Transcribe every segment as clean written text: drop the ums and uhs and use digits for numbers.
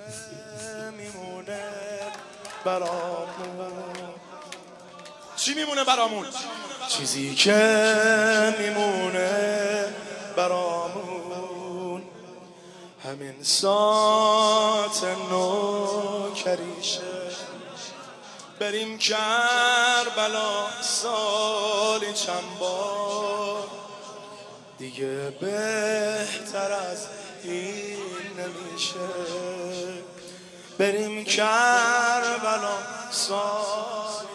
میمونه برامون؟ چی میمونه برامون؟ چیزی که میمونه برامون همین ساعت نوکریشه. بریم کربلا سالی چند بار، دیگه بهتر از این نمیشه. بریم کربلا سالی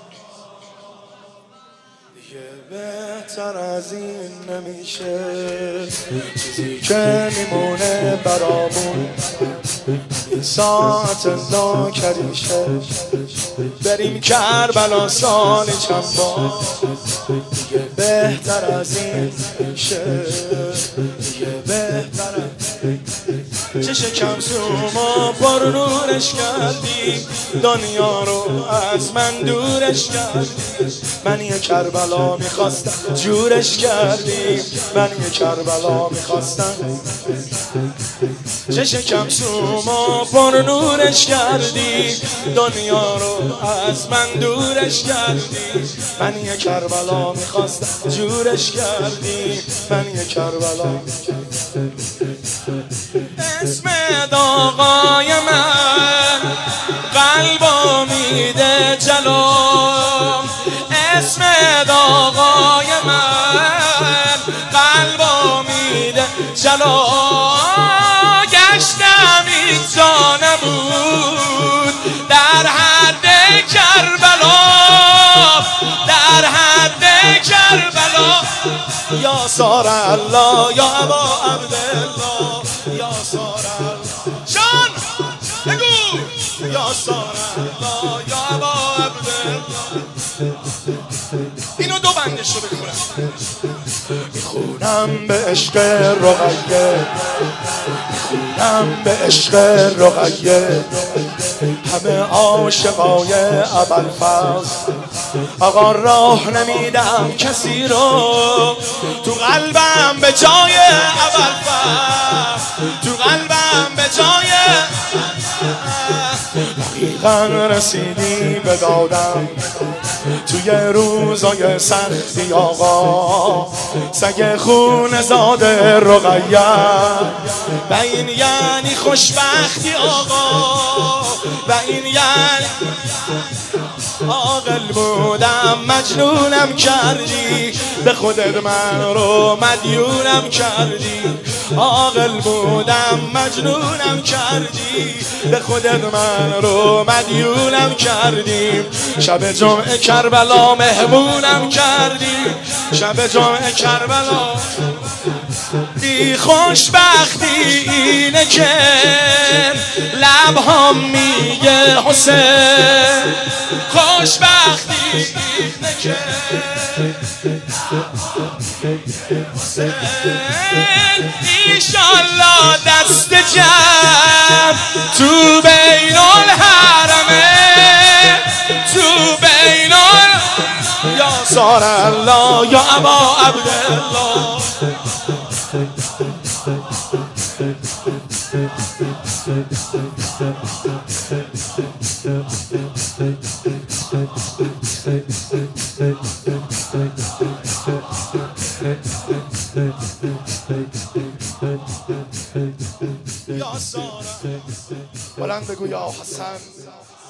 دیگه بهتر از این نمیشه. چیزی که میمونه برامون این ساعت نوکریشه. بریم کربلا سال چند بار، دیگه بهتر از این نمیشه. دیگه بهتر چه شکم سوما پر نورش کردی، دنیا رو از من دورش کردی. من یه کربلا میخواستم جورش کردی، من یه کربلا میخواستم. چه شکم سوما پر نورش کردی، دنیا رو از من دورش کردی. من یه کربلا میخواستم جورش کردی، من یه کربلا. اسم آقای من قلبو میده جلو، اسم آقای من قلبو میده جلو. گشتم اینجا نبود در حد کربلا، در حد کربلا. یا سار الله یا ابا عبدالله، یا سار الله جان بگو، یا سار الله یا ابا عبدالله. اینو دو بندش رو بخونم. میخونم به عشق رقیه، میخونم به عشق رقیه. همه عاشقای ابوالفضل آقا راه نمیدم کسی رو. تو قلبم به جای ابوالفضل، تو قلبم به جای دقیقا رسیدی به دادم. توی روزای سختی آقا سگ خون زاده رقیه. و این یعنی خوشبختی آقا، و این یعنی عاقل بودم مجنونم کردی، به خودت من رو مدیونم کردی. عاقل بودم مجنونم کردی، به خودت من رو مدیونم کردی. شب جمعه کربلا مهمونم کردی، شب جمعه کربلا. بی خوشبختی اینه که لبهام میگه حسین. خوشبختی اینه که حسین. ایشالله دست جمع تو بین الحرمه، تو بین یا سار الله یا ابا عبدالله. یا سارا بلند بگو یا حسن.